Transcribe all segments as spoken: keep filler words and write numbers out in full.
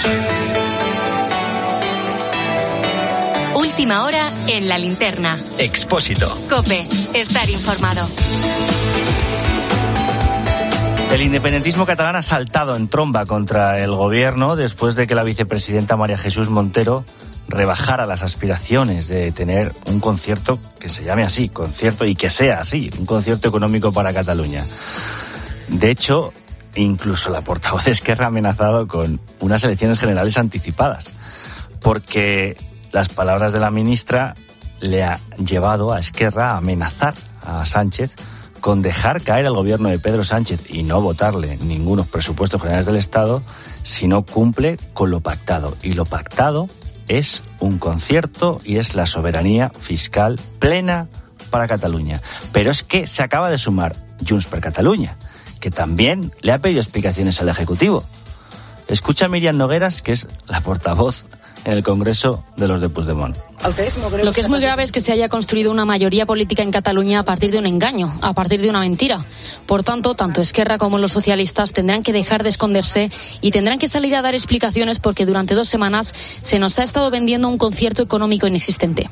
Última hora en La Linterna. Expósito. COPE. Estar informado. El independentismo catalán ha saltado en tromba contra el gobierno después de que la vicepresidenta María Jesús Montero rebajara las aspiraciones de tener un concierto que se llame así, concierto, y que sea así, un concierto económico para Cataluña. De hecho, incluso la portavoz de Esquerra ha amenazado con unas elecciones generales anticipadas, porque las palabras de la ministra le ha llevado a Esquerra a amenazar a Sánchez con dejar caer al gobierno de Pedro Sánchez y no votarle ningunos presupuestos generales del Estado si no cumple con lo pactado. Y lo pactado es un concierto y es la soberanía fiscal plena para Cataluña. Pero es que se acaba de sumar Junts per Catalunya, que también le ha pedido explicaciones al Ejecutivo. Escucha a Míriam Nogueras, que es la portavoz en el Congreso de los de Puigdemont. Lo que es muy grave es que se haya construido una mayoría política en Cataluña a partir de un engaño, a partir de una mentira. Por tanto, tanto Esquerra como los socialistas tendrán que dejar de esconderse y tendrán que salir a dar explicaciones, porque durante dos semanas se nos ha estado vendiendo un concierto económico inexistente.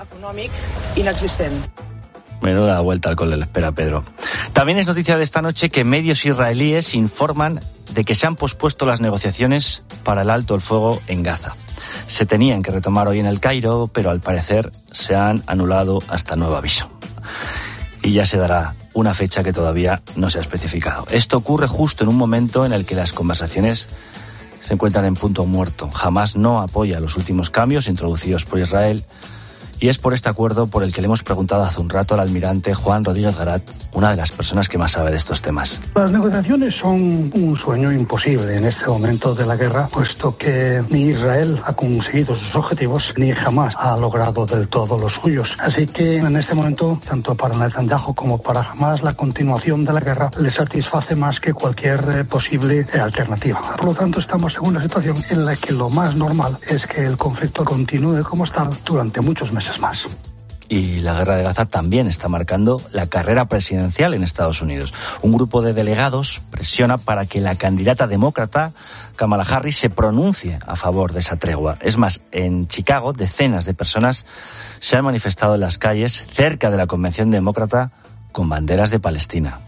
Menuda vuelta al cole le espera a Pedro. También es noticia de esta noche que medios israelíes informan de que se han pospuesto las negociaciones para el alto el fuego en Gaza. Se tenían que retomar hoy en el Cairo, pero al parecer se han anulado hasta nuevo aviso. Y ya se dará una fecha que todavía no se ha especificado. Esto ocurre justo en un momento en el que las conversaciones se encuentran en punto muerto. Hamás no apoya los últimos cambios introducidos por Israel, y es por este acuerdo por el que le hemos preguntado hace un rato al almirante Juan Rodríguez Garat, una de las personas que más sabe de estos temas. Las negociaciones son un sueño imposible en este momento de la guerra, puesto que ni Israel ha conseguido sus objetivos, ni Hamás ha logrado del todo los suyos. Así que en este momento, tanto para Netanyahu como para Hamás, la continuación de la guerra les satisface más que cualquier eh, posible eh, alternativa. Por lo tanto, estamos en una situación en la que lo más normal es que el conflicto continúe como está durante muchos meses más. Y la guerra de Gaza también está marcando la carrera presidencial en Estados Unidos. Un grupo de delegados presiona para que la candidata demócrata Kamala Harris se pronuncie a favor de esa tregua. Es más, en Chicago decenas de personas se han manifestado en las calles cerca de la convención demócrata con banderas de Palestina.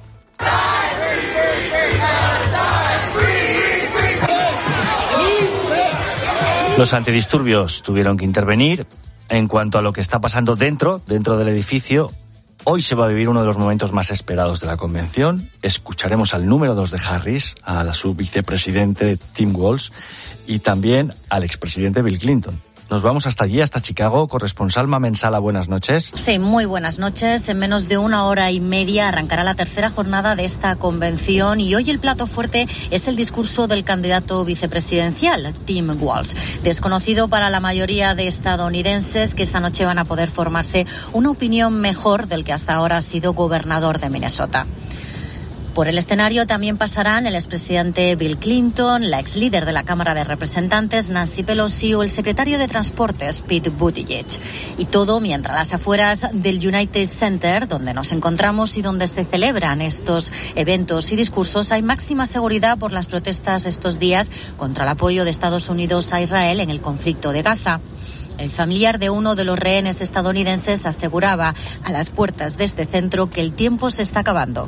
Los antidisturbios tuvieron que intervenir. En cuanto a lo que está pasando dentro, dentro del edificio, hoy se va a vivir uno de los momentos más esperados de la convención. Escucharemos al número dos de Harris, a la subvicepresidente Tim Walz y también al expresidente Bill Clinton. Nos vamos hasta allí, hasta Chicago. Corresponsal Mamen Sala, buenas noches. Sí, muy buenas noches. En menos de una hora y media arrancará la tercera jornada de esta convención y hoy el plato fuerte es el discurso del candidato vicepresidencial, Tim Walz. Desconocido para la mayoría de estadounidenses que esta noche van a poder formarse una opinión mejor del que hasta ahora ha sido gobernador de Minnesota. Por el escenario también pasarán el expresidente Bill Clinton, la ex líder de la Cámara de Representantes Nancy Pelosi o el secretario de Transportes Pete Buttigieg. Y todo mientras las afueras del United Center, donde nos encontramos y donde se celebran estos eventos y discursos, hay máxima seguridad por las protestas estos días contra el apoyo de Estados Unidos a Israel en el conflicto de Gaza. El familiar de uno de los rehenes estadounidenses aseguraba a las puertas de este centro que el tiempo se está acabando.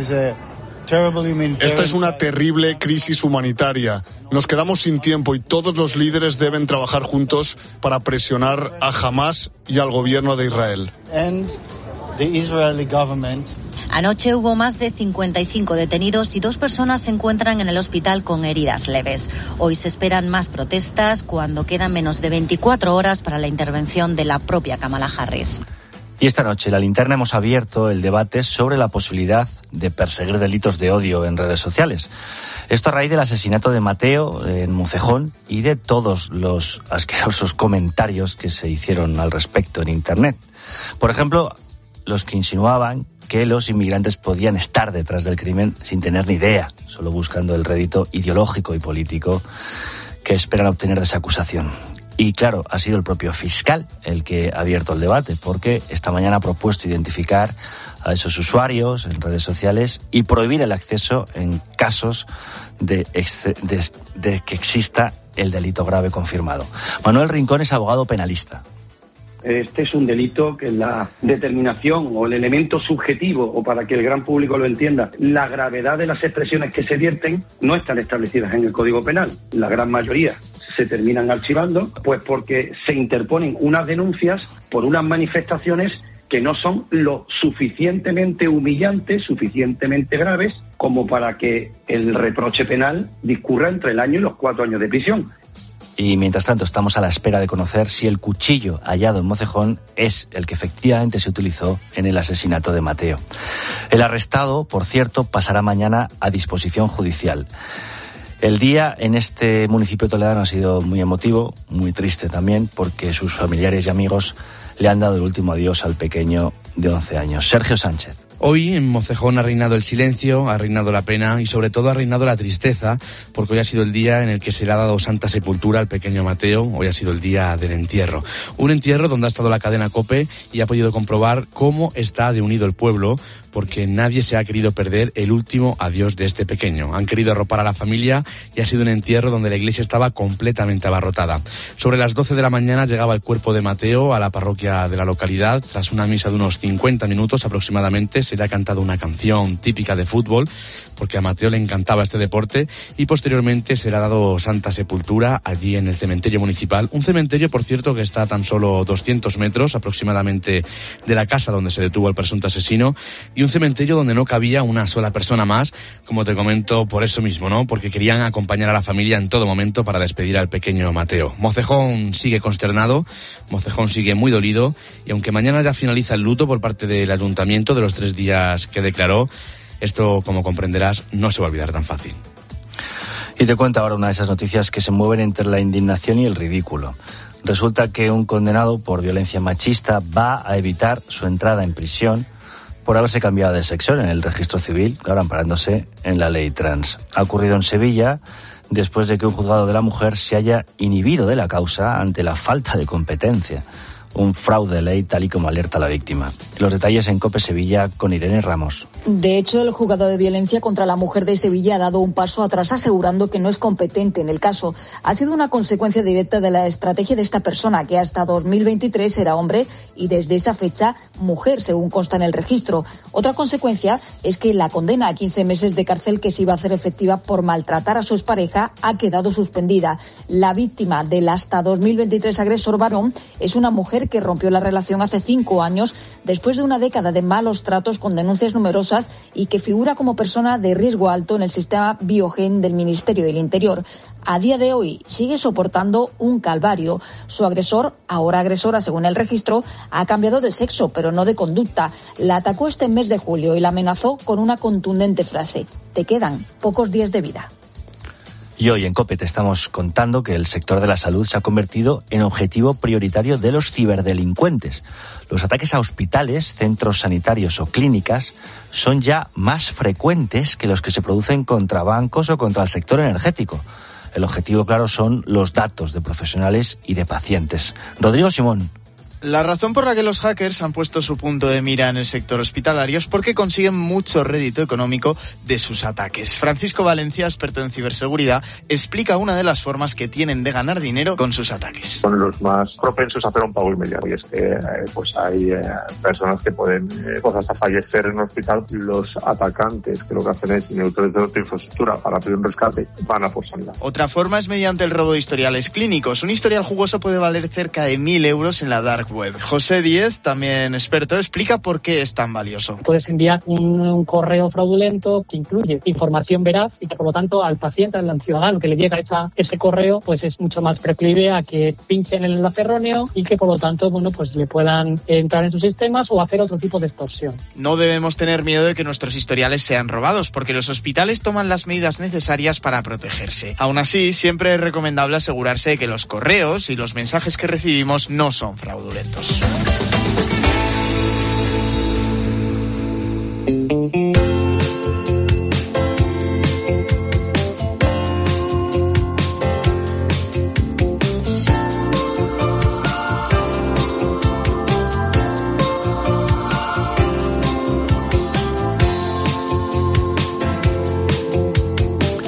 Esta es una terrible crisis humanitaria. Nos quedamos sin tiempo y todos los líderes deben trabajar juntos para presionar a Hamás y al gobierno de Israel. Anoche hubo más de cincuenta y cinco detenidos y dos personas se encuentran en el hospital con heridas leves. Hoy se esperan más protestas cuando quedan menos de veinticuatro horas para la intervención de la propia Kamala Harris. Y esta noche, en La Linterna, hemos abierto el debate sobre la posibilidad de perseguir delitos de odio en redes sociales. Esto a raíz del asesinato de Mateo en Mucejón y de todos los asquerosos comentarios que se hicieron al respecto en Internet. Por ejemplo, los que insinuaban que los inmigrantes podían estar detrás del crimen sin tener ni idea, solo buscando el rédito ideológico y político que esperan obtener de esa acusación. Y claro, ha sido el propio fiscal el que ha abierto el debate, porque esta mañana ha propuesto identificar a esos usuarios en redes sociales y prohibir el acceso en casos de, de, de que exista el delito grave confirmado. Manuel Rincón es abogado penalista. Este es un delito que la determinación o el elemento subjetivo, o para que el gran público lo entienda, la gravedad de las expresiones que se vierten no están establecidas en el Código Penal. La gran mayoría se terminan archivando, pues porque se interponen unas denuncias por unas manifestaciones que no son lo suficientemente humillantes, suficientemente graves, como para que el reproche penal discurra entre el año y los cuatro años de prisión. Y mientras tanto estamos a la espera de conocer si el cuchillo hallado en Mocejón es el que efectivamente se utilizó en el asesinato de Mateo. El arrestado, por cierto, pasará mañana a disposición judicial. El día en este municipio toledano ha sido muy emotivo, muy triste también, porque sus familiares y amigos le han dado el último adiós al pequeño de once años. Sergio Sánchez. Hoy en Mocejón ha reinado el silencio, ha reinado la pena y sobre todo ha reinado la tristeza, porque hoy ha sido el día en el que se le ha dado santa sepultura al pequeño Mateo. Hoy ha sido el día del entierro. Un entierro donde ha estado la cadena COPE y ha podido comprobar cómo está de unido el pueblo, porque nadie se ha querido perder el último adiós de este pequeño. Han querido arropar a la familia y ha sido un entierro donde la iglesia estaba completamente abarrotada. Sobre las doce de la mañana llegaba el cuerpo de Mateo a la parroquia de la localidad. Tras una misa de unos cincuenta minutos aproximadamente, se le ha cantado una canción típica de fútbol, porque a Mateo le encantaba este deporte, y posteriormente se le ha dado santa sepultura allí en el cementerio municipal. Un cementerio, por cierto, que está a tan solo doscientos metros aproximadamente de la casa donde se detuvo el presunto asesino, y un cementerio donde no cabía una sola persona más, como te comento, por eso mismo, ¿no? Porque querían acompañar a la familia en todo momento para despedir al pequeño Mateo. Mocejón sigue consternado, Mocejón sigue muy dolido, y aunque mañana ya finaliza el luto por parte del ayuntamiento de los tres días que declaró, esto, como comprenderás, no se va a olvidar tan fácil. Y te cuento ahora una de esas noticias que se mueven entre la indignación y el ridículo. Resulta que un condenado por violencia machista va a evitar su entrada en prisión por haberse cambiado de sexo en el registro civil, claro, amparándose en la ley trans. Ha ocurrido en Sevilla después de que un juzgado de la mujer se haya inhibido de la causa ante la falta de competencia. Un fraude de ley, tal y como alerta la víctima. Los detalles en COPE Sevilla con Irene Ramos. De hecho, el juzgado de violencia contra la mujer de Sevilla ha dado un paso atrás asegurando que no es competente en el caso. Ha sido una consecuencia directa de la estrategia de esta persona, que hasta dos mil veintitrés era hombre y desde esa fecha mujer, según consta en el registro. Otra consecuencia es que la condena a quince meses de cárcel que se iba a hacer efectiva por maltratar a su expareja ha quedado suspendida. La víctima del hasta dos mil veintitrés agresor varón es una mujer que rompió la relación hace cinco años después de una década de malos tratos con denuncias numerosas y que figura como persona de riesgo alto en el sistema Biogen del Ministerio del Interior. A día de hoy sigue soportando un calvario. Su agresor, ahora agresora según el registro, ha cambiado de sexo pero no de conducta. La atacó este mes de julio y la amenazó con una contundente frase: te quedan pocos días de vida. Y hoy en COPE te estamos contando que el sector de la salud se ha convertido en objetivo prioritario de los ciberdelincuentes. Los ataques a hospitales, centros sanitarios o clínicas son ya más frecuentes que los que se producen contra bancos o contra el sector energético. El objetivo, claro, son los datos de profesionales y de pacientes. Rodrigo Simón. La razón por la que los hackers han puesto su punto de mira en el sector hospitalario es porque consiguen mucho rédito económico de sus ataques. Francisco Valencia, experto en ciberseguridad, explica una de las formas que tienen de ganar dinero con sus ataques. Son los más propensos a hacer un pago inmediato, y es que eh, pues hay eh, personas que pueden eh, pues hasta fallecer en un hospital. Los atacantes, que lo que hacen es neutralizar tu infraestructura para pedir un rescate, van a por sanidad. Otra forma es mediante el robo de historiales clínicos. Un historial jugoso puede valer cerca de mil euros en la dark web. José Díez, también experto, explica por qué es tan valioso. Puedes enviar un, un correo fraudulento que incluye información veraz y que, por lo tanto, al paciente, al ciudadano que le llega esa, ese correo, pues es mucho más proclive a que pinchen el enlace erróneo y que, por lo tanto, bueno, pues le puedan entrar en sus sistemas o hacer otro tipo de extorsión. No debemos tener miedo de que nuestros historiales sean robados, porque los hospitales toman las medidas necesarias para protegerse. Aún así, siempre es recomendable asegurarse de que los correos y los mensajes que recibimos no son fraudulentos. Voy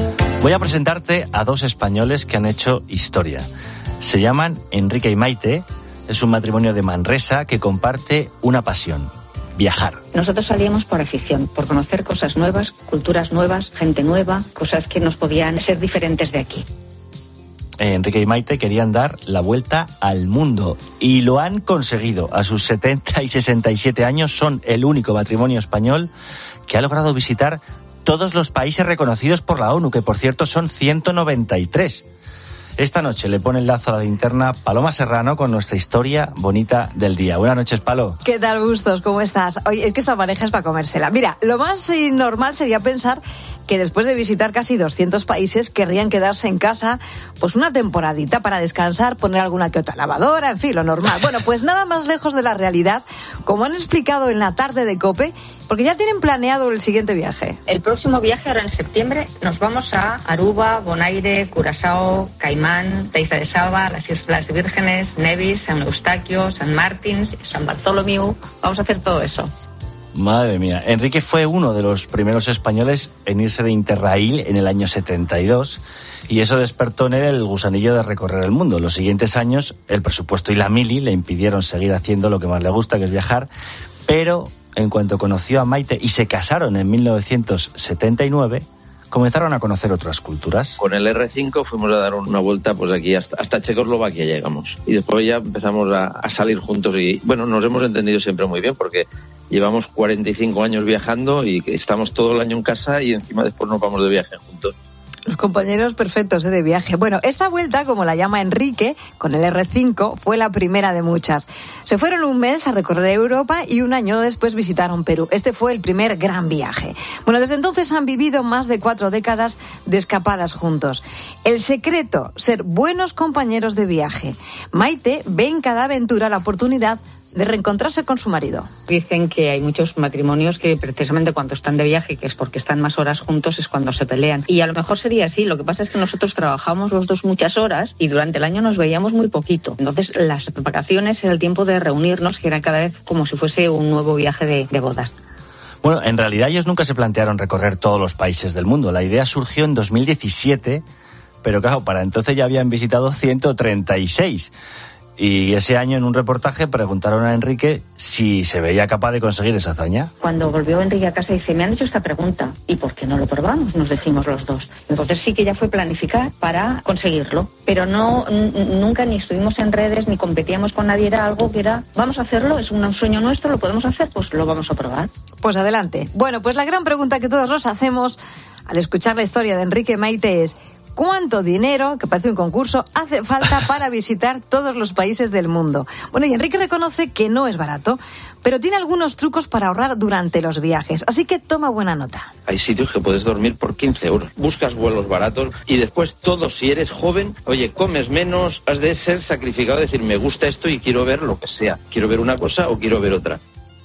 Voy a presentarte a dos españoles que han hecho historia. Se llaman Enrique y Maite. Es un matrimonio de Manresa que comparte una pasión: viajar. Nosotros salíamos por afición, por conocer cosas nuevas, culturas nuevas, gente nueva, cosas que nos podían ser diferentes de aquí. Enrique y Maite querían dar la vuelta al mundo y lo han conseguido. A sus setenta y sesenta y siete años son el único matrimonio español que ha logrado visitar todos los países reconocidos por la ONU, que por cierto son ciento noventa y tres. Esta noche le pone el lazo a la linterna Paloma Serrano con nuestra historia bonita del día. Buenas noches, Palo. ¿Qué tal, Bustos? ¿Cómo estás? Oye, es que esta pareja es para comérsela. Mira, lo más normal sería pensar que después de visitar casi doscientos países querrían quedarse en casa pues una temporadita para descansar, poner alguna que otra lavadora, en fin, lo normal. Bueno, pues nada más lejos de la realidad, como han explicado en la tarde de COPE, porque ya tienen planeado el siguiente viaje. El próximo viaje, ahora en septiembre, nos vamos a Aruba, Bonaire, Curazao, Caimán, Taifa de Saba, las Islas Vírgenes, Nevis, San Eustaquio, San Martín, San Bartolomeu. Vamos a hacer todo eso. Madre mía. Enrique fue uno de los primeros españoles en irse de Interrail en el año setenta y dos y eso despertó en él el gusanillo de recorrer el mundo. Los siguientes años, el presupuesto y la mili le impidieron seguir haciendo lo que más le gusta, que es viajar, pero en cuanto conoció a Maite y se casaron en mil novecientos setenta y nueve, comenzaron a conocer otras culturas. Con el erre cinco fuimos a dar una vuelta pues de aquí hasta, hasta Checoslovaquia llegamos. Y después ya empezamos a, a salir juntos y, bueno, nos hemos entendido siempre muy bien porque llevamos cuarenta y cinco años viajando y estamos todo el año en casa y encima después nos vamos de viaje juntos. Los compañeros perfectos ¿eh? de viaje. Bueno, esta vuelta, como la llama Enrique, con el erre cinco, fue la primera de muchas. Se fueron un mes a recorrer Europa y un año después visitaron Perú. Este fue el primer gran viaje. Bueno, desde entonces han vivido más de cuatro décadas de escapadas juntos. El secreto, ser buenos compañeros de viaje. Maite ve en cada aventura la oportunidad de reencontrarse con su marido. Dicen que hay muchos matrimonios que precisamente cuando están de viaje, que es porque están más horas juntos, es cuando se pelean. Y a lo mejor sería así. Lo que pasa es que nosotros trabajamos los dos muchas horas y durante el año nos veíamos muy poquito. Entonces las vacaciones era el tiempo de reunirnos, que era cada vez como si fuese un nuevo viaje de, de bodas. Bueno, en realidad ellos nunca se plantearon recorrer todos los países del mundo. La idea surgió en dos mil diecisiete, pero claro, para entonces ya habían visitado ciento treinta y seis. Y ese año en un reportaje preguntaron a Enrique si se veía capaz de conseguir esa hazaña. Cuando volvió Enrique a casa dice, me han hecho esta pregunta, ¿y por qué no lo probamos? Nos decimos los dos. Entonces sí que ya fue planificar para conseguirlo, pero no n- nunca ni estuvimos en redes ni competíamos con nadie, era algo que era, vamos a hacerlo, es un sueño nuestro, lo podemos hacer, pues lo vamos a probar. Pues adelante. Bueno, pues la gran pregunta que todos nos hacemos al escuchar la historia de Enrique y Maite es: ¿cuánto dinero, que parece un concurso, hace falta para visitar todos los países del mundo? Bueno, y Enrique reconoce que no es barato, pero tiene algunos trucos para ahorrar durante los viajes, así que toma buena nota. Hay sitios que puedes dormir por quince euros. Buscas vuelos baratos y después todo, si eres joven, oye, comes menos, has de ser sacrificado, decir, me gusta esto y quiero ver lo que sea. Quiero ver una cosa o quiero ver otra.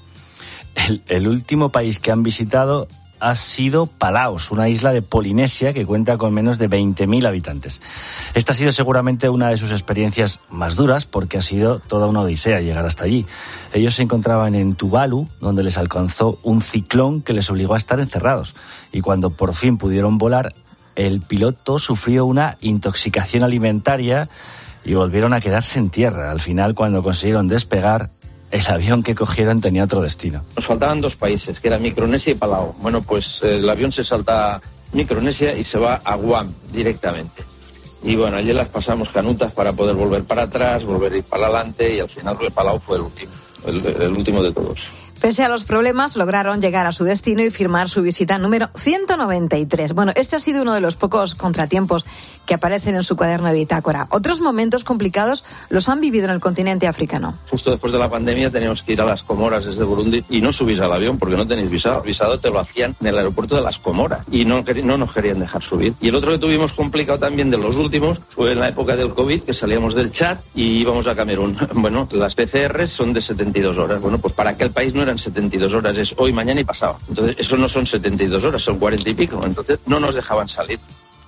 El, el último país que han visitado ha sido Palaos, una isla de Polinesia que cuenta con menos de veinte mil habitantes. Esta ha sido seguramente una de sus experiencias más duras porque ha sido toda una odisea llegar hasta allí. Ellos se encontraban en Tuvalu, donde les alcanzó un ciclón que les obligó a estar encerrados. Y cuando por fin pudieron volar, el piloto sufrió una intoxicación alimentaria y volvieron a quedarse en tierra. Al final, cuando consiguieron despegar, el avión que cogieron tenía otro destino. Nos faltaban dos países, que era Micronesia y Palau. Bueno, pues el avión se salta a Micronesia y se va a Guam directamente. Y bueno, allí las pasamos canutas para poder volver para atrás, volver a ir para adelante y al final el Palau fue el último, el, el último de todos. Pese a los problemas, lograron llegar a su destino y firmar su visita número ciento noventa y tres. Bueno, este ha sido uno de los pocos contratiempos que aparecen en su cuaderno de bitácora. Otros momentos complicados los han vivido en el continente africano. Justo después de la pandemia teníamos que ir a las Comoras desde Burundi y no subís al avión porque no tenéis visado. El visado te lo hacían en el aeropuerto de las Comoras y no, no nos querían dejar subir. Y el otro que tuvimos complicado también de los últimos fue en la época del COVID, que salíamos del Chad y íbamos a Camerún. Bueno, las P C R son de setenta y dos horas. Bueno, pues para aquel país no eran setenta y dos horas, es hoy, mañana y pasado. Entonces, eso no son setenta y dos horas, son cuarenta y pico. Entonces, no nos dejaban salir.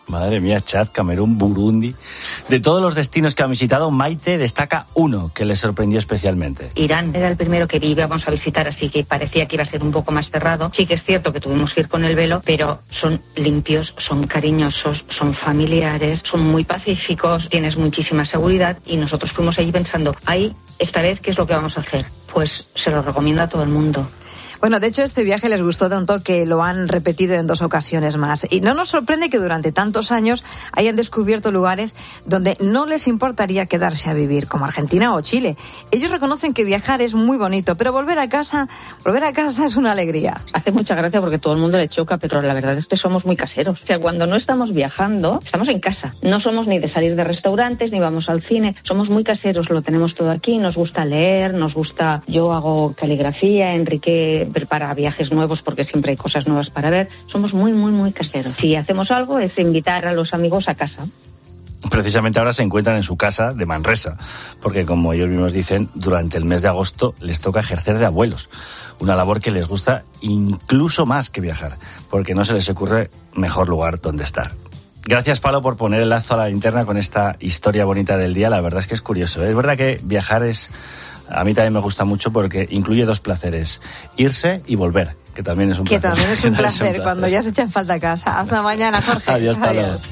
Madre mía, Chad, Camerún, Burundi. De todos los destinos que han visitado, Maite destaca uno que le sorprendió especialmente. Irán era el primero que íbamos a visitar, así que parecía que iba a ser un poco más cerrado. Sí que es cierto que tuvimos que ir con el velo, pero son limpios, son cariñosos, son familiares, son muy pacíficos, tienes muchísima seguridad y nosotros fuimos allí pensando, ahí, esta vez, ¿qué es lo que vamos a hacer? Pues se lo recomiendo a todo el mundo. Bueno, de hecho, este viaje les gustó tanto que lo han repetido en dos ocasiones más. Y no nos sorprende que durante tantos años hayan descubierto lugares donde no les importaría quedarse a vivir, como Argentina o Chile. Ellos reconocen que viajar es muy bonito, pero volver a casa, volver a casa es una alegría. Hace mucha gracia porque todo el mundo le choca, pero la verdad es que somos muy caseros. O sea, cuando no estamos viajando, estamos en casa. No somos ni de salir de restaurantes, ni vamos al cine. Somos muy caseros, lo tenemos todo aquí. Nos gusta leer, nos gusta... Yo hago caligrafía, Enrique prepara viajes nuevos porque siempre hay cosas nuevas para ver. Somos muy, muy, muy caseros. Si hacemos algo es invitar a los amigos a casa. Precisamente ahora se encuentran en su casa de Manresa, porque como ellos mismos dicen, durante el mes de agosto les toca ejercer de abuelos. Una labor que les gusta incluso más que viajar, porque no se les ocurre mejor lugar donde estar. Gracias, Palo, por poner el lazo a la linterna con esta historia bonita del día. La verdad es que es curioso. Es verdad que viajar es... A mí también me gusta mucho porque incluye dos placeres, irse y volver, que también es un que placer. Que también es un placer, es un cuando ya se echan falta a casa. Hasta mañana, Jorge. Adiós, Pablo. Adiós.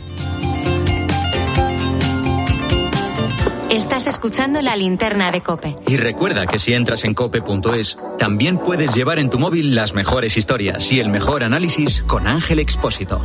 Estás escuchando La Linterna de COPE. Y recuerda que si entras en cope punto es, también puedes llevar en tu móvil las mejores historias y el mejor análisis con Ángel Expósito.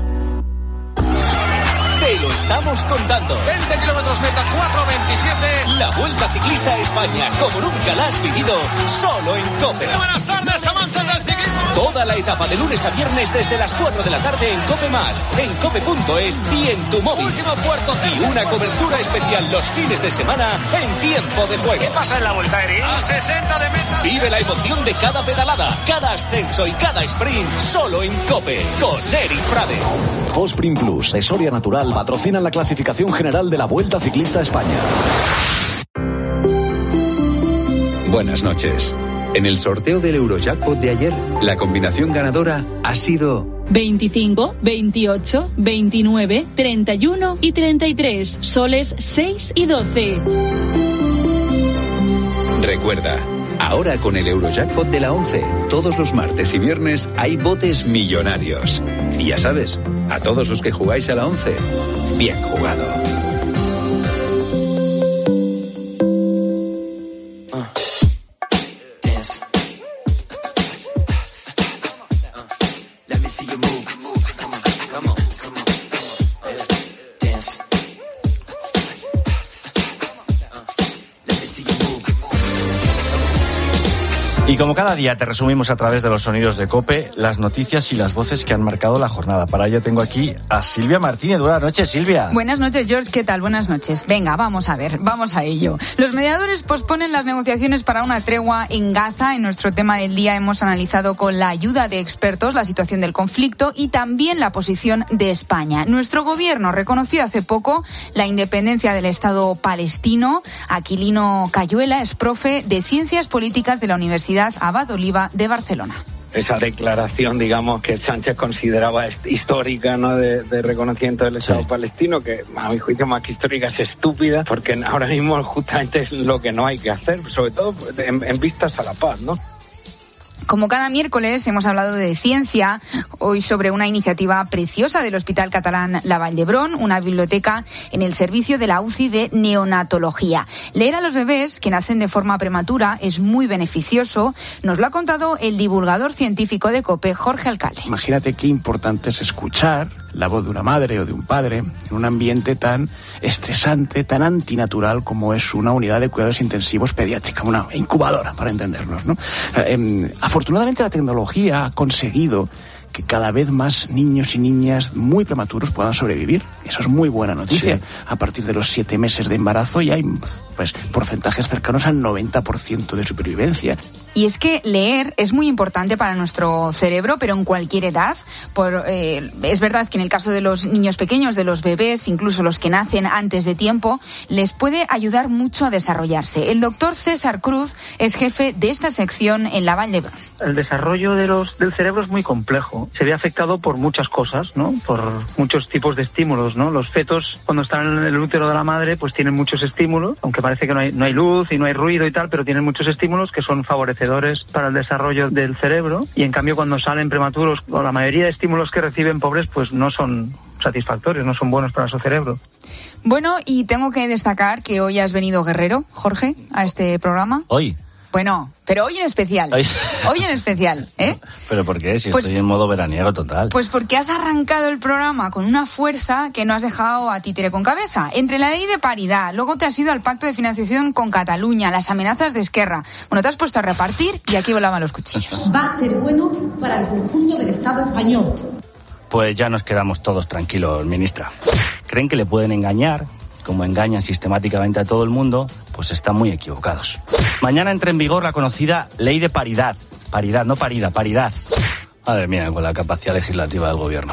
Te lo estamos contando. veinte kilómetros meta, cuatro veintisiete. La Vuelta Ciclista a España, como nunca la has vivido, solo en COPE. Sí, buenas tardes, amantes del ciclismo. Toda la etapa de lunes a viernes desde las cuatro de la tarde en COPE más, en cope punto es y en tu móvil. Último puerto. Y una cobertura especial los fines de semana en tiempo de juego. ¿Qué pasa en la Vuelta, Eri? A sesenta de meta. Vive la emoción de cada pedalada, cada ascenso y cada sprint, solo en COPE, con Eri Frade. Fosprin Plus, de Soria Natural, patrocinan la clasificación general de la Vuelta Ciclista a España. Buenas noches. En el sorteo del Eurojackpot de ayer, la combinación ganadora ha sido veinticinco, veintiocho, veintinueve, treinta y uno y treinta y tres, soles seis y doce. Recuerda, ahora con el Eurojackpot de la once, todos los martes y viernes hay botes millonarios. Y ya sabes, a todos los que jugáis a la once, bien jugado. Y como cada día te resumimos a través de los sonidos de COPE las noticias y las voces que han marcado la jornada. Para ello tengo aquí a Silvia Martínez. Buenas noches, Silvia. Buenas noches, George. ¿Qué tal? Buenas noches. Venga, vamos a ver, vamos a ello. Los mediadores posponen las negociaciones para una tregua en Gaza. En nuestro tema del día hemos analizado con la ayuda de expertos la situación del conflicto y también la posición de España. Nuestro gobierno reconoció hace poco la independencia del Estado palestino. Aquilino Cayuela es profe de Ciencias Políticas de la Universidad Abad Oliva de Barcelona. Esa declaración, digamos, que Sánchez consideraba histórica, ¿no?, de, de reconocimiento del Estado sí. palestino, que a mi juicio más que histórica es estúpida, porque ahora mismo justamente es lo que no hay que hacer, sobre todo en, en vistas a la paz, ¿no? Como cada miércoles hemos hablado de ciencia, hoy sobre una iniciativa preciosa del Hospital Catalán La Vall d'Hebron, una biblioteca en el servicio de la U C I de neonatología. Leer a los bebés que nacen de forma prematura es muy beneficioso, nos lo ha contado el divulgador científico de COPE, Jorge Alcalde. Imagínate qué importante es escuchar la voz de una madre o de un padre en un ambiente tan estresante, tan antinatural como es una unidad de cuidados intensivos pediátrica, una incubadora, para entendernos, ¿no? Eh, afortunadamente la tecnología ha conseguido que cada vez más niños y niñas muy prematuros puedan sobrevivir. Eso es muy buena noticia. Sí. A partir de los siete meses de embarazo ya hay pues porcentajes cercanos al noventa por ciento de supervivencia. Y es que leer es muy importante para nuestro cerebro, pero en cualquier edad. Por, eh, es verdad que en el caso de los niños pequeños, de los bebés, incluso los que nacen antes de tiempo, les puede ayudar mucho a desarrollarse. El doctor César Cruz es jefe de esta sección en la Vall d'Hebron. El desarrollo de los, del cerebro es muy complejo. Se ve afectado por muchas cosas, ¿no? Por muchos tipos de estímulos, ¿no? Los fetos, cuando están en el útero de la madre, pues tienen muchos estímulos, aunque parece que no hay, no hay luz y no hay ruido y tal, pero tienen muchos estímulos que son favorecedores para el desarrollo del cerebro, y en cambio cuando salen prematuros, o la mayoría de estímulos que reciben pobres, pues no son satisfactorios, no son buenos para su cerebro. Bueno, y tengo que destacar que hoy has venido guerrero, Jorge, a este programa. ¿Hoy? Bueno, pero hoy en especial. Hoy, hoy en especial, ¿eh? ¿Pero por qué? Si pues, estoy en modo veraniego total. Pues porque has arrancado el programa con una fuerza que no has dejado a títere con cabeza. Entre la ley de paridad, luego te has ido al pacto de financiación con Cataluña, las amenazas de Esquerra. Bueno, te has puesto a repartir y aquí volaban los cuchillos. Va a ser bueno para el conjunto del Estado español. Pues ya nos quedamos todos tranquilos, ministra. ¿Creen que le pueden engañar? Como engañan sistemáticamente a todo el mundo, pues están muy equivocados. Mañana entra en vigor la conocida ley de paridad. Paridad, no parida, paridad. Madre mía, con la capacidad legislativa del gobierno.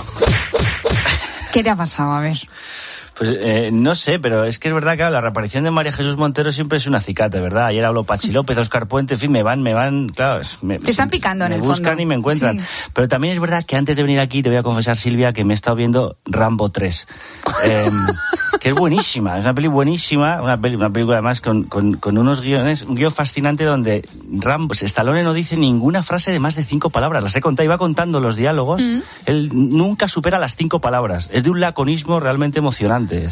¿Qué te ha pasado? A ver. Pues eh, no sé, pero es que es verdad que la reaparición de María Jesús Montero siempre es un acicate, ¿verdad? Ayer habló Pachi López, Óscar Puente, en fin, me van, me van, claro. Me, te están picando en el fondo. Me buscan y me encuentran. Sí. Pero también es verdad que antes de venir aquí, te voy a confesar, Silvia, que me he estado viendo Rambo tres. Eh, que es buenísima, es una peli buenísima, una, peli, una película además con, con, con unos guiones, un guión fascinante donde Rambo, Stallone no dice ninguna frase de más de cinco palabras, las he contado, iba contando los diálogos, mm. él nunca supera las cinco palabras, es de un laconismo realmente emocionante.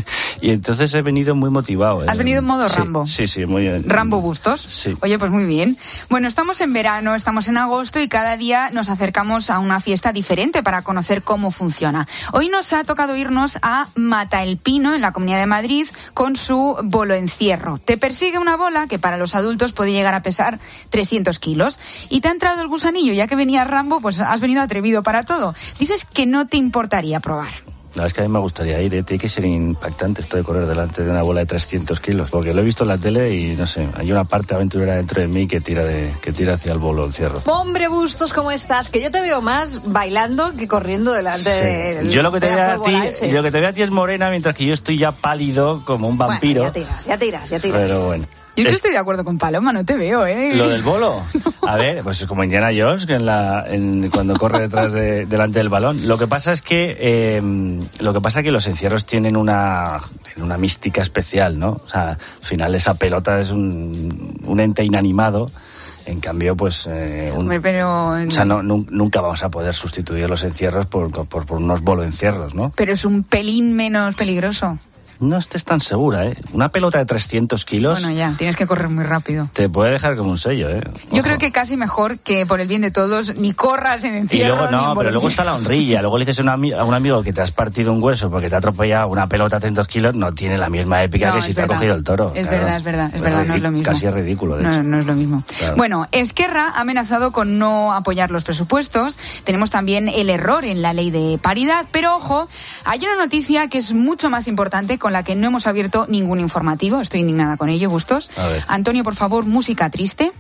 Y entonces he venido muy motivado. ¿Has venido en modo sí, Rambo? Sí, sí, muy bien. ¿Rambo Bustos? Sí. Oye, pues muy bien. Bueno, estamos en verano, estamos en agosto y cada día nos acercamos a una fiesta diferente para conocer cómo funciona. Hoy nos ha tocado irnos a Mata el Pino, en la Comunidad de Madrid, con su bolo encierro. Te persigue una bola que para los adultos puede llegar a pesar trescientos kilos. Y te ha entrado el gusanillo, ya que venía Rambo, pues has venido atrevido para todo. Dices que no te importaría probar. No, es que a mí me gustaría ir, ¿eh? Tiene que ser impactante esto de correr delante de una bola de trescientos kilos, porque lo he visto en la tele y no sé, hay una parte aventurera dentro de mí que tira de que tira hacia el bolo encierro. Hombre, Bustos, ¿cómo estás? Que yo te veo más bailando que corriendo delante sí. de... Yo lo que te veo a ti, lo que te veo a ti es morena, mientras que yo estoy ya pálido como un vampiro. Bueno, ya tiras, ya tiras, ya tiras. Pero bueno. Yo es... estoy de acuerdo con Paloma, no te veo, ¿eh? ¿Lo del bolo? No. A ver, pues es como Indiana Jones, que en la, en, cuando corre detrás de, delante del balón. Lo que pasa es que eh, lo que pasa es que los encierros tienen una, tienen una mística especial, ¿no? O sea, al final esa pelota es un, un ente inanimado. En cambio, pues... Eh, un, pero... O sea, no, nu, nunca vamos a poder sustituir los encierros por, por, por unos bolo-encierros, ¿no? Pero es un pelín menos peligroso. No estés tan segura, ¿eh? Una pelota de trescientos kilos... Bueno, ya, tienes que correr muy rápido. Te puede dejar como un sello, ¿eh? Ojo. Yo creo que casi mejor que por el bien de todos ni corras en encierro. Y luego no, pero luego está la honrilla. Luego le dices a un, ami- a un amigo que te has partido un hueso porque te ha atropellado una pelota de trescientos kilos, no tiene la misma épica no, que si verdad. te ha cogido el toro. Es claro. verdad, es verdad, es pues verdad, no es lo mismo. Casi es ridículo, de no, hecho. No es lo mismo. Claro. Bueno, Esquerra ha amenazado con no apoyar los presupuestos. Tenemos también el error en la ley de paridad, pero ojo, hay una noticia que es mucho más importante con la que no hemos abierto ningún informativo. Estoy indignada con ello, Bustos. Antonio, por favor, música triste.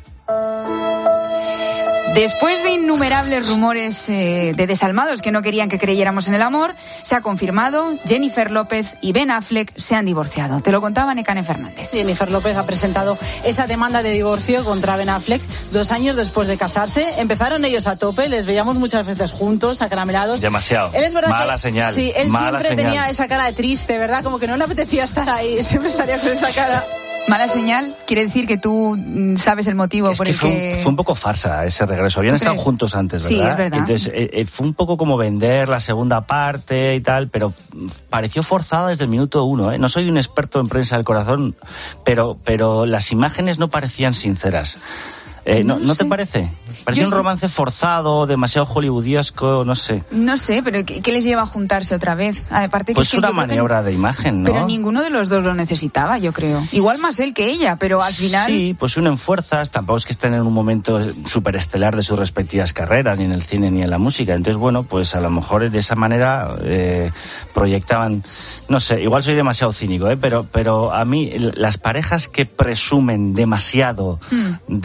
Después de innumerables rumores eh, de desalmados que no querían que creyéramos en el amor, se ha confirmado, Jennifer López y Ben Affleck se han divorciado. Te lo contaba Nekane Fernández. Jennifer López ha presentado esa demanda de divorcio contra Ben Affleck dos años después de casarse. Empezaron ellos a tope, les veíamos muchas veces juntos, acaramelados. Demasiado. Él es verdad Mala que, señal. Sí, él Mala siempre señal. tenía esa cara de triste, ¿verdad? Como que no le apetecía estar ahí, siempre estaría con esa cara. Mala señal quiere decir que tú sabes el motivo es por que el fue que... Un, fue un poco farsa ese regreso. Habían estado crees? juntos antes, ¿verdad? Sí, es verdad. Entonces eh, eh, fue un poco como vender la segunda parte y tal, pero pareció forzada desde el minuto uno, ¿eh? No soy un experto en prensa del corazón, pero, pero las imágenes no parecían sinceras. Eh, ¿No, no, ¿no sé. te parece? Parecía Yo un sé. romance forzado, demasiado hollywoodiesco, no sé. No sé, pero ¿qué, qué les lleva a juntarse otra vez? Aparte que Pues es que una yo creo maniobra que... de imagen, ¿no? Pero ninguno de los dos lo necesitaba, yo creo. Igual más él que ella, pero al final... Sí, pues unen fuerzas, tampoco es que estén en un momento superestelar de sus respectivas carreras, ni en el cine ni en la música. Entonces, bueno, pues a lo mejor de esa manera eh, proyectaban... No sé, igual soy demasiado cínico, ¿eh? pero, pero a mí las parejas que presumen demasiado mm. de,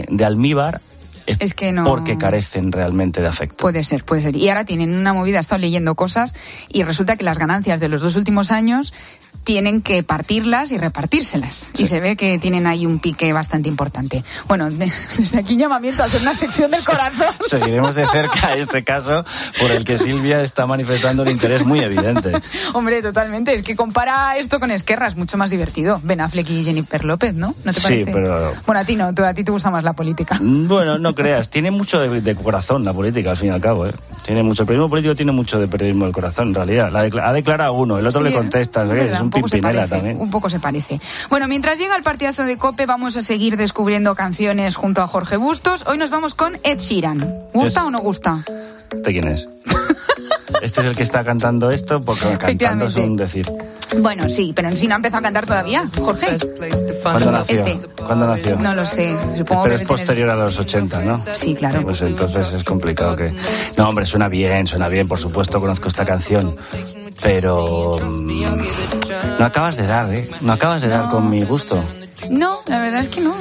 de, de almíbar es, es que no... porque carecen realmente de afecto. Puede ser, puede ser. Y ahora tienen una movida, he estado leyendo cosas y resulta que las ganancias de los dos últimos años tienen que partirlas y repartírselas. Sí. Y se ve que tienen ahí un pique bastante importante. Bueno, de, desde aquí un llamamiento a hacer una sección del corazón. Seguiremos de cerca este caso por el que Silvia está manifestando un interés muy evidente. Hombre, totalmente. Es que compara esto con Esquerra, es mucho más divertido. Ben Affleck y Jennifer López, ¿no? ¿No te parece? Sí, pero... Bueno, a ti no, a ti te gusta más la política. Bueno, no creas. Tiene mucho de, de corazón la política, al fin y al cabo, ¿eh? Tiene mucho. El periodismo político tiene mucho de periodismo del corazón, en realidad. La decla- ha declarado uno, el otro sí, le contesta. ¿eh? Es un pimpinela también. Un poco se parece. Bueno, mientras llega el partidazo de COPE, vamos a seguir descubriendo canciones junto a Jorge Bustos. Hoy nos vamos con Ed Sheeran. ¿Gusta es... o no gusta? ¿Este quién es? Este es el que está cantando esto, porque cantando es un decir. Bueno, sí, pero si no ha empezado a cantar todavía, Jorge. ¿Cuándo nació? Este. ¿Cuándo nació? No lo sé, supongo pero que es posterior tener... a los ochenta, ¿no? Sí, claro. Pues entonces es complicado que... No, hombre, suena bien, suena bien, por supuesto, conozco esta canción, pero... No acabas de dar, ¿eh? No acabas de dar con mi gusto. No, la verdad es que no.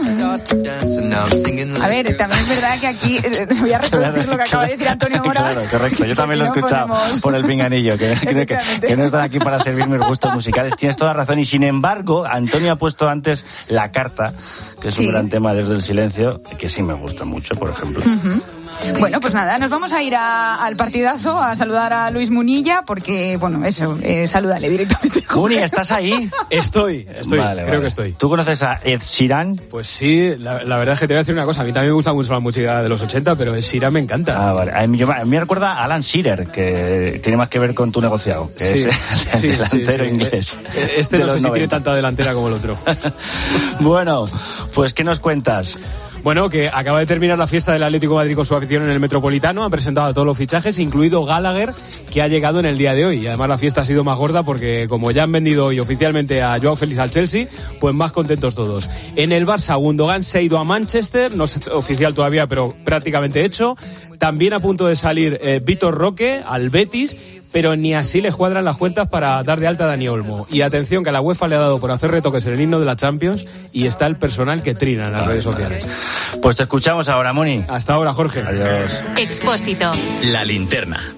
A ver, también es verdad que aquí eh, voy a reproducir lo que acaba de decir Antonio Mora. Claro, correcto. Yo también lo he escuchado ponemos... por el pinganillo, que, que, que, que no están aquí para servir mis gustos musicales. Tienes toda razón. Y sin embargo, Antonio ha puesto antes La Carta, que es sí. un gran tema desde el silencio, que sí me gusta mucho, por ejemplo. Uh-huh. Bueno, pues nada, nos vamos a ir a, al partidazo a saludar a Luis Munilla, porque, bueno, eso, eh, salúdale directamente. Muni, ¿estás ahí? Estoy, estoy, vale, creo vale. que estoy. ¿Tú conoces a Ed Sheeran? Pues sí, la, la verdad es que te voy a decir una cosa, a mí también me gusta mucho la música de los ochenta, pero Ed Sheeran me encanta. Ah, vale. A mí, a mí me recuerda a Alan Shearer, que tiene más que ver con tu negociado, que sí, es el sí, delantero sí, sí. inglés. Este no sé si tiene tanta delantera como el otro. Bueno, pues ¿qué nos cuentas? Bueno, que acaba de terminar la fiesta del Atlético de Madrid con su afición en el Metropolitano. Han presentado a todos los fichajes, incluido Gallagher, que ha llegado en el día de hoy. Y además la fiesta ha sido más gorda porque como ya han vendido hoy oficialmente a Joao Félix al Chelsea, pues más contentos todos. En el Barça, Gundogan se ha ido a Manchester, no es oficial todavía, pero prácticamente hecho. También a punto de salir eh, Vitor Roque al Betis, pero ni así les cuadran las cuentas para dar de alta a Dani Olmo. Y atención, que a la UEFA le ha dado por hacer retoques en el himno de la Champions y está el personal que trina en las Ay, redes sociales. Madre. Pues te escuchamos ahora, Moni. Hasta ahora, Jorge. Adiós. Expósito. La linterna.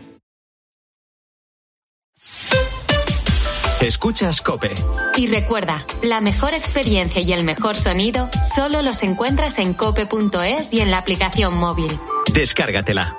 Escuchas COPE. Y recuerda, la mejor experiencia y el mejor sonido solo los encuentras en cope punto es y en la aplicación móvil. Descárgatela.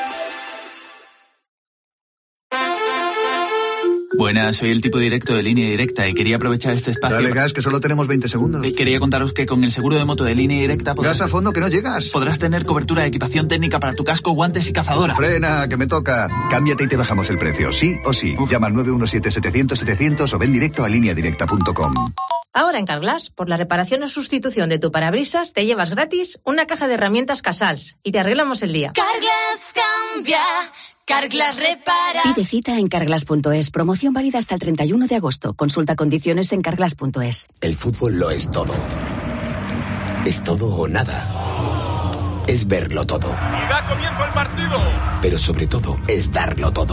Buenas, soy el tipo directo de Línea Directa y quería aprovechar este espacio... Dale gas, que solo tenemos veinte segundos. Y quería contaros que con el seguro de moto de Línea Directa... Podrás... Gas a fondo, que no llegas. Podrás tener cobertura de equipación técnica para tu casco, guantes y cazadora. Frena, que me toca. Cámbiate y te bajamos el precio, sí o sí. Uf. Llama al nueve uno siete, setecientos, setecientos o ven directo a línea directa punto com. Ahora en Carglass, por la reparación o sustitución de tu parabrisas, te llevas gratis una caja de herramientas Casals y te arreglamos el día. Carglass cambia, Carglass repara. Pide cita en carglass punto es. Promoción válida hasta el treinta y uno de agosto. Consulta condiciones en carglass punto es. El fútbol lo es todo. Es todo o nada. Es verlo todo. Y da comienzo el partido. Pero sobre todo es darlo todo.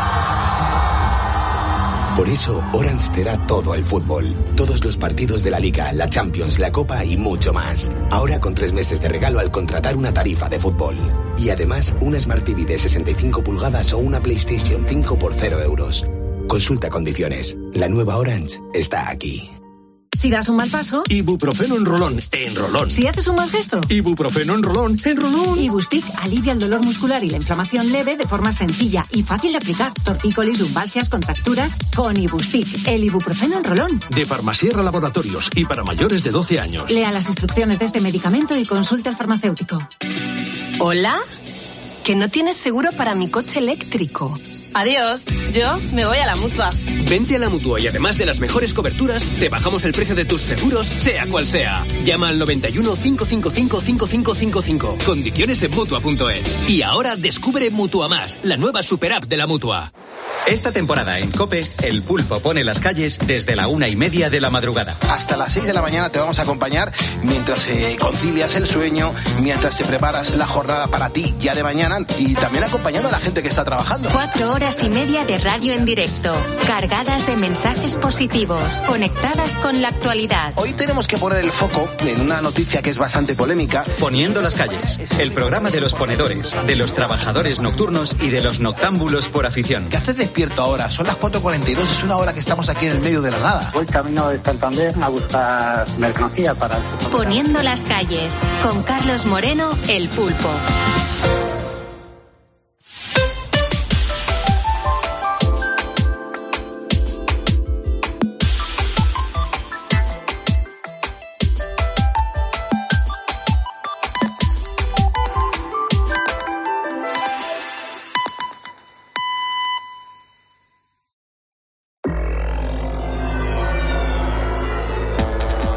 Por eso, Orange te da todo el fútbol. Todos los partidos de la Liga, la Champions, la Copa y mucho más. Ahora con tres meses de regalo al contratar una tarifa de fútbol. Y además, una Smart T V de sesenta y cinco pulgadas o una PlayStation cinco por cero euros. Consulta condiciones. La nueva Orange está aquí. Si das un mal paso, Ibuprofeno en rolón, en rolón. Si haces un mal gesto, Ibuprofeno en rolón, en rolón. Ibustic alivia el dolor muscular y la inflamación leve de forma sencilla y fácil de aplicar. Tortícolis, lumbalgias, contracturas, con Ibustic, el ibuprofeno en rolón. De Farmasierra Laboratorios y para mayores de doce años. Lea las instrucciones de este medicamento y consulte al farmacéutico. ¿Hola? Que no tienes seguro para mi coche eléctrico. Adiós, yo me voy a la Mutua. Vente a la Mutua y además de las mejores coberturas, te bajamos el precio de tus seguros, sea cual sea. Llama al noventa y uno, cinco cinco cinco, cinco cinco cinco cinco. Condiciones en Mutua punto es. Y ahora descubre Mutua Más, la nueva super app de la Mutua. Esta temporada en COPE, El Pulpo pone las calles desde la una y media de la madrugada. Hasta las seis de la mañana te vamos a acompañar mientras eh, concilias el sueño, mientras te preparas la jornada para ti ya de mañana y también acompañando a la gente que está trabajando. Cuatro horas y media de radio en directo, cargadas de mensajes positivos, conectadas con la actualidad. Hoy tenemos que poner el foco en una noticia que es bastante polémica. Poniendo las calles, el programa de los ponedores, de los trabajadores nocturnos y de los noctámbulos por afición. ¿Qué haces despierto ahora? Son las cuatro cuarenta y dos, es una hora que estamos aquí en el medio de la nada. Voy camino de Santander a buscar mercancía para... Poniendo las calles, con Carlos Moreno, El Pulpo.